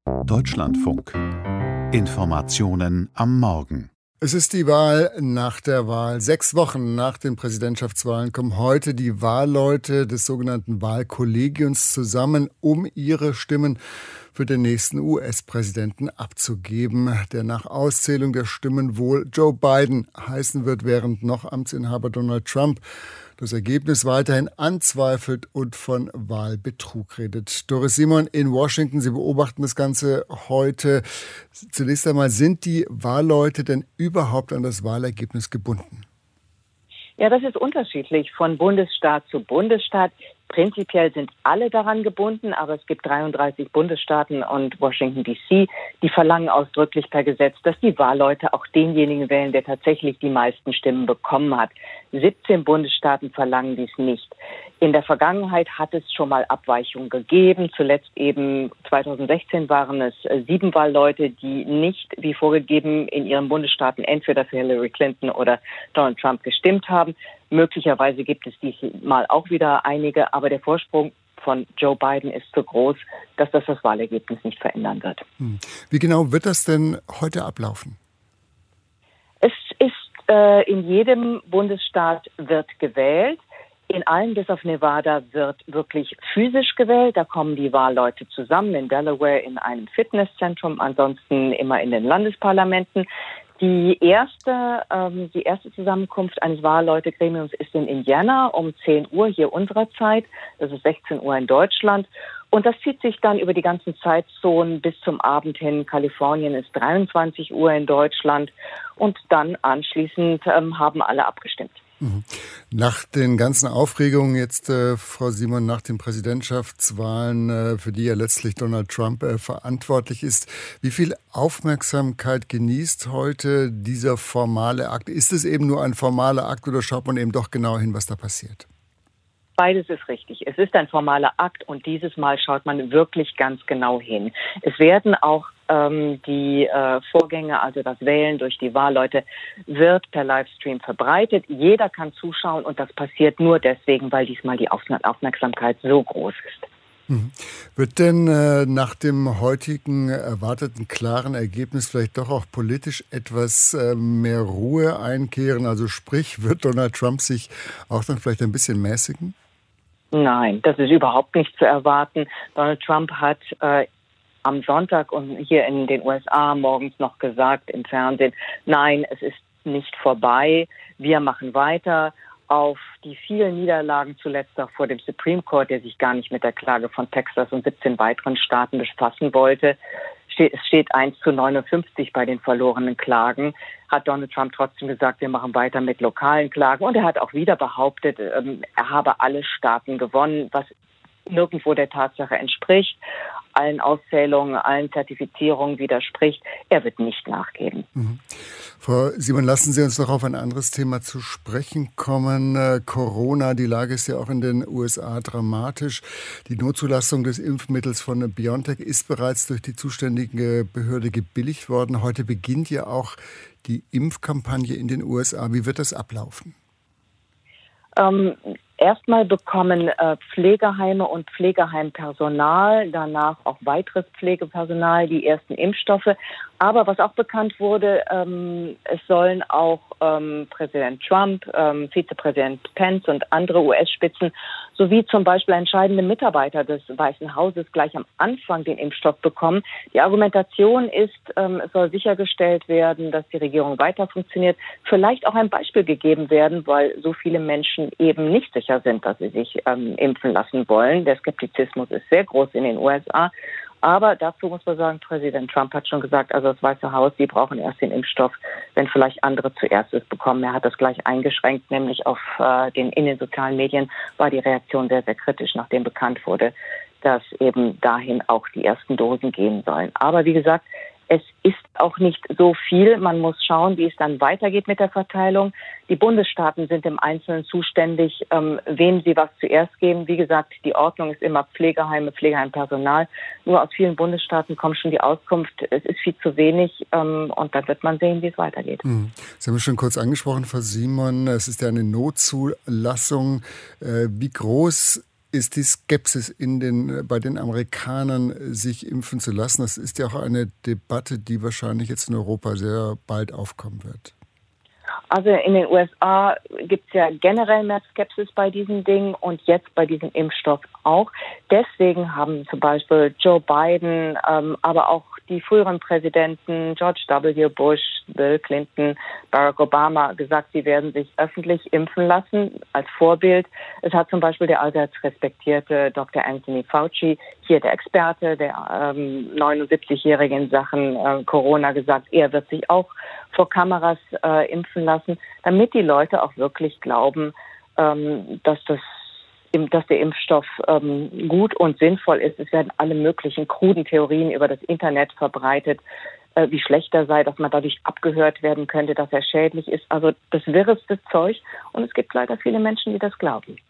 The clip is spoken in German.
Deutschlandfunk. Informationen am Morgen. Es ist die Wahl nach der Wahl. 6 Wochen nach den Präsidentschaftswahlen kommen heute die Wahlleute des sogenannten Wahlkollegiums zusammen, um ihre Stimmen für den nächsten US-Präsidenten abzugeben, der nach Auszählung der Stimmen wohl Joe Biden heißen wird, während noch Amtsinhaber Donald Trump das Ergebnis weiterhin anzweifelt und von Wahlbetrug redet. Doris Simon in Washington, Sie beobachten das Ganze heute. Zunächst einmal, sind die Wahlleute denn überhaupt an das Wahlergebnis gebunden? Ja, das ist unterschiedlich von Bundesstaat zu Bundesstaat. Prinzipiell sind alle daran gebunden, aber es gibt 33 Bundesstaaten und Washington D.C., die verlangen ausdrücklich per Gesetz, dass die Wahlleute auch denjenigen wählen, der tatsächlich die meisten Stimmen bekommen hat. 17 Bundesstaaten verlangen dies nicht. In der Vergangenheit hat es schon mal Abweichungen gegeben. Zuletzt eben 2016 waren es 7 Wahlleute, die nicht, wie vorgegeben, in ihren Bundesstaaten entweder für Hillary Clinton oder Donald Trump gestimmt haben. Möglicherweise gibt es diesmal auch wieder einige, aber der Vorsprung von Joe Biden ist so groß, dass das Wahlergebnis nicht verändern wird. Wie genau wird das denn heute ablaufen? Es ist in jedem Bundesstaat wird gewählt. In allen bis auf Nevada wird wirklich physisch gewählt. Da kommen die Wahlleute zusammen in Delaware in einem Fitnesszentrum, ansonsten immer in den Landesparlamenten. Die erste Zusammenkunft eines Wahlleutegremiums ist in Indiana um 10 Uhr hier unserer Zeit. Das ist 16 Uhr in Deutschland. Und das zieht sich dann über die ganzen Zeitzonen bis zum Abend hin. Kalifornien ist 23 Uhr in Deutschland. Und dann anschließend haben alle abgestimmt. Nach den ganzen Aufregungen jetzt, Frau Simon, nach den Präsidentschaftswahlen, für die ja letztlich Donald Trump verantwortlich ist, wie viel Aufmerksamkeit genießt heute dieser formale Akt? Ist es eben nur ein formaler Akt oder schaut man eben doch genau hin, was da passiert? Beides ist richtig. Es ist ein formaler Akt und dieses Mal schaut man wirklich ganz genau hin. Es werden auch die Vorgänge, also das Wählen durch die Wahlleute, wird per Livestream verbreitet. Jeder kann zuschauen und das passiert nur deswegen, weil diesmal die Aufmerksamkeit so groß ist. Wird denn nach dem heutigen erwarteten klaren Ergebnis vielleicht doch auch politisch etwas mehr Ruhe einkehren? Also sprich, wird Donald Trump sich auch dann vielleicht ein bisschen mäßigen? Nein, das ist überhaupt nicht zu erwarten. Donald Trump hat am Sonntag und hier in den USA morgens noch gesagt im Fernsehen, nein, es ist nicht vorbei, wir machen weiter. Auf die vielen Niederlagen zuletzt auch vor dem Supreme Court, der sich gar nicht mit der Klage von Texas und 17 weiteren Staaten befassen wollte, es steht 1:59 bei den verlorenen Klagen, hat Donald Trump trotzdem gesagt, wir machen weiter mit lokalen Klagen. Und er hat auch wieder behauptet, er habe alle Staaten gewonnen, was nirgendwo der Tatsache entspricht, allen Auszählungen, allen Zertifizierungen widerspricht. Er wird nicht nachgeben. Frau Simon, lassen Sie uns noch auf ein anderes Thema zu sprechen kommen. Corona, die Lage ist ja auch in den USA dramatisch. Die Notzulassung des Impfmittels von BioNTech ist bereits durch die zuständige Behörde gebilligt worden. Heute beginnt ja auch die Impfkampagne in den USA. Wie wird das ablaufen? Erstmal bekommen Pflegeheime und Pflegeheimpersonal, danach auch weiteres Pflegepersonal die ersten Impfstoffe. Aber was auch bekannt wurde, es sollen auch Präsident Trump, Vizepräsident Pence und andere US-Spitzen sowie zum Beispiel entscheidende Mitarbeiter des Weißen Hauses gleich am Anfang den Impfstoff bekommen. Die Argumentation ist, es soll sichergestellt werden, dass die Regierung weiter funktioniert. Vielleicht auch ein Beispiel gegeben werden, weil so viele Menschen eben nicht sicher sind, dass sie sich impfen lassen wollen. Der Skeptizismus ist sehr groß in den USA. Aber dazu muss man sagen, Präsident Trump hat schon gesagt, also das Weiße Haus, die brauchen erst den Impfstoff, wenn vielleicht andere zuerst es bekommen. Er hat das gleich eingeschränkt, nämlich in den sozialen Medien war die Reaktion sehr, sehr kritisch, nachdem bekannt wurde, dass eben dahin auch die ersten Dosen gehen sollen. Aber wie gesagt, es ist auch nicht so viel. Man muss schauen, wie es dann weitergeht mit der Verteilung. Die Bundesstaaten sind im Einzelnen zuständig, wem sie was zuerst geben. Wie gesagt, die Ordnung ist immer Pflegeheime, Pflegeheimpersonal. Nur aus vielen Bundesstaaten kommt schon die Auskunft, es ist viel zu wenig und dann wird man sehen, wie es weitergeht. Sie haben es schon kurz angesprochen, Frau Simon, es ist ja eine Notzulassung. Wie groß ist die Skepsis bei den Amerikanern, sich impfen zu lassen. Das ist ja auch eine Debatte, die wahrscheinlich jetzt in Europa sehr bald aufkommen wird. Also in den USA gibt es ja generell mehr Skepsis bei diesen Dingen und jetzt bei diesem Impfstoff auch. Deswegen haben zum Beispiel Joe Biden, aber auch die früheren Präsidenten George W. Bush, Bill Clinton, Barack Obama gesagt, sie werden sich öffentlich impfen lassen als Vorbild. Es hat zum Beispiel der allseits respektierte Dr. Anthony Fauci, hier der Experte, der 79-Jährige in Sachen Corona, gesagt, er wird sich auch vor Kameras impfen lassen, damit die Leute auch wirklich glauben, dass der Impfstoff gut und sinnvoll ist. Es werden alle möglichen kruden Theorien über das Internet verbreitet, wie schlecht er sei, dass man dadurch abgehört werden könnte, dass er schädlich ist. Also das wirreste Zeug. Und es gibt leider viele Menschen, die das glauben.